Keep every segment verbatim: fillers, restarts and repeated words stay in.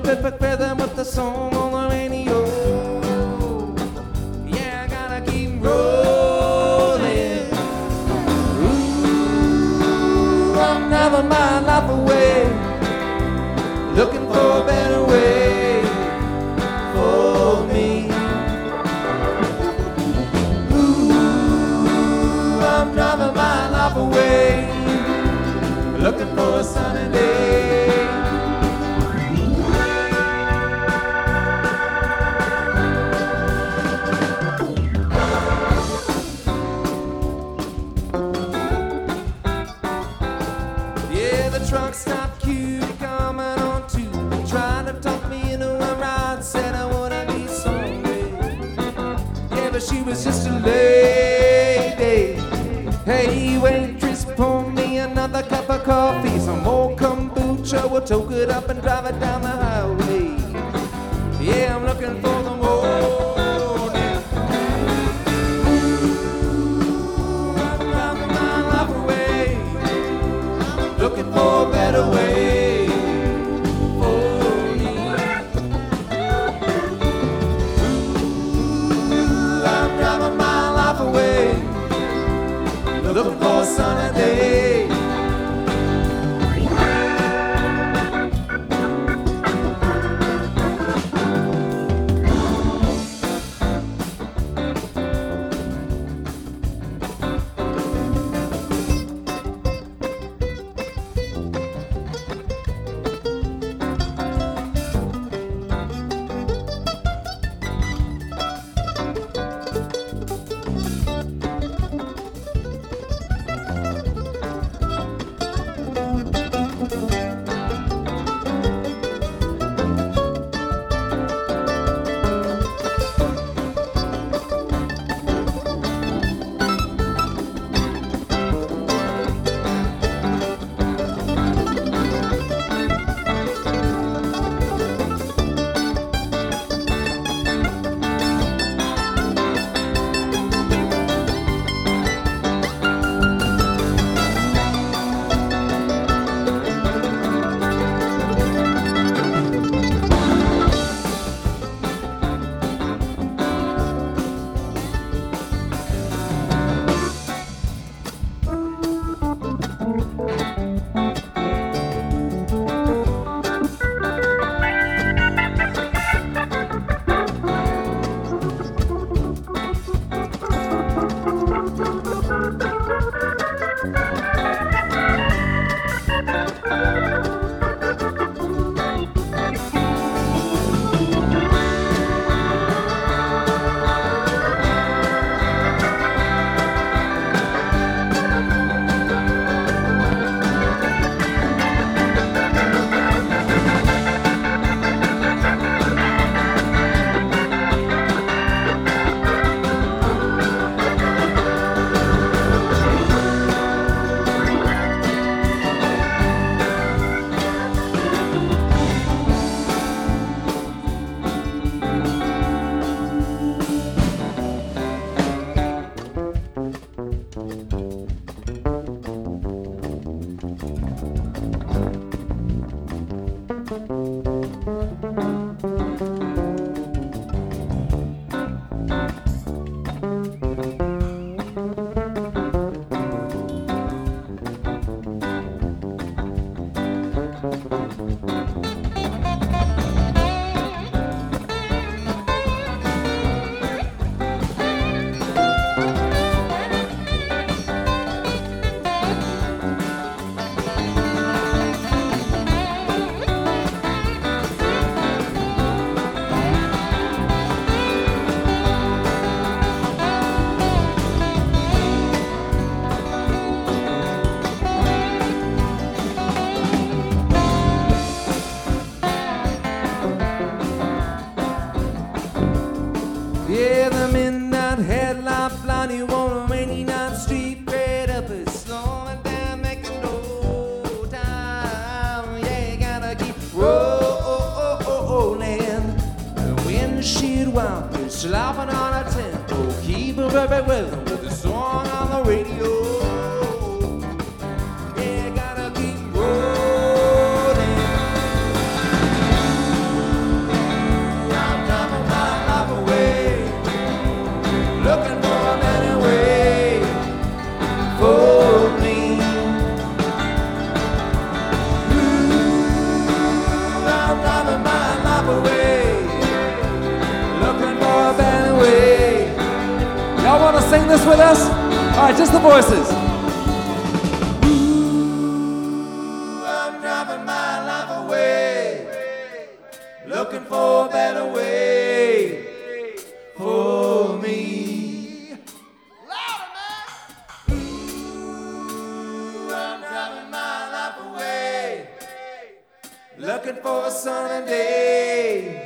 fit for rhythm with the song on the radio. Yeah, I gotta keep rolling. Ooh, I'm never my life away, looking for a better way for me. Ooh, I'm driving my life away, looking for a sunny day. Yeah, the truck stopped cute coming on too, trying to talk me into a ride, said I wanna be somewhere. Yeah, but she was just a lady. Hey, waitress, pour me another cup of coffee, some more kombucha, we'll toke it up and drive it down the highway. Yeah, I'm looking for the morning. Ooh, I'm driving my life away, looking for a better way for me. Ooh, I'm driving my life away, looking for a sunny day. Yeah, the midnight headlight blind, you on a rainy night street, red up it, slowing down, making no time. Yeah, you gotta keep rolling. The windshield wipers slopping on a tempo, keep it perfect rhythm with the song on the radio. Yeah, you gotta keep rolling. sing this with us? All right, just the voices. Ooh, I'm driving my life away, looking for a better way for me. Louder, man! Ooh, I'm driving my life away, looking for a sunny day.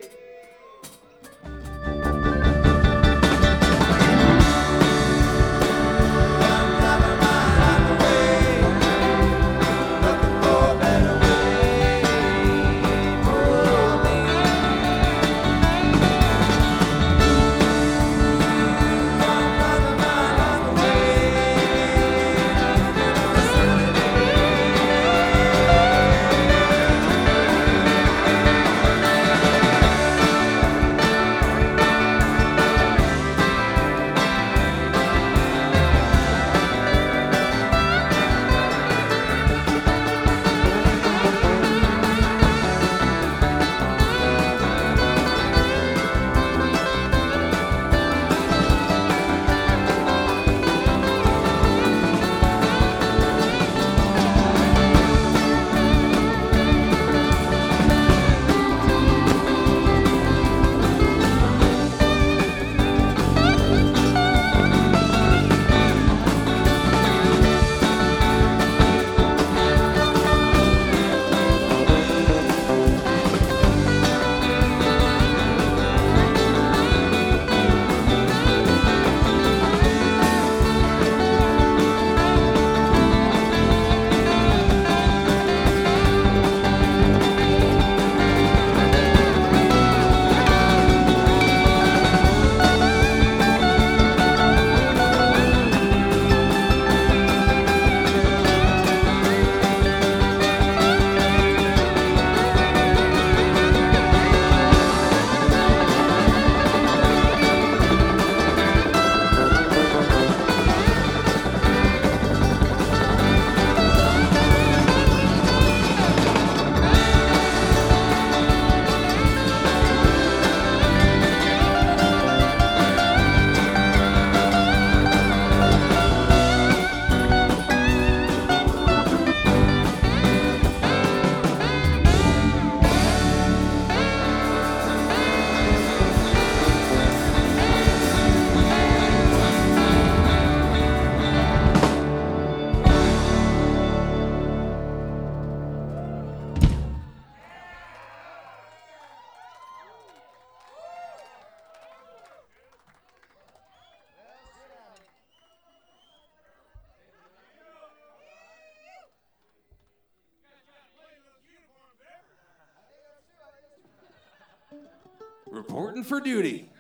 Reporting for duty.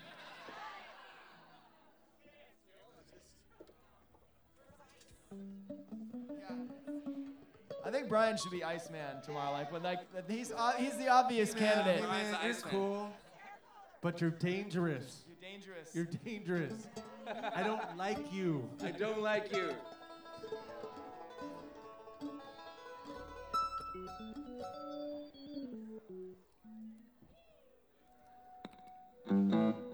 I think Brian should be Iceman tomorrow. Like, when like he's uh, he's the obvious candidate. Man, it's cool, but you're dangerous. You're dangerous. You're dangerous. I don't like you. I don't like you.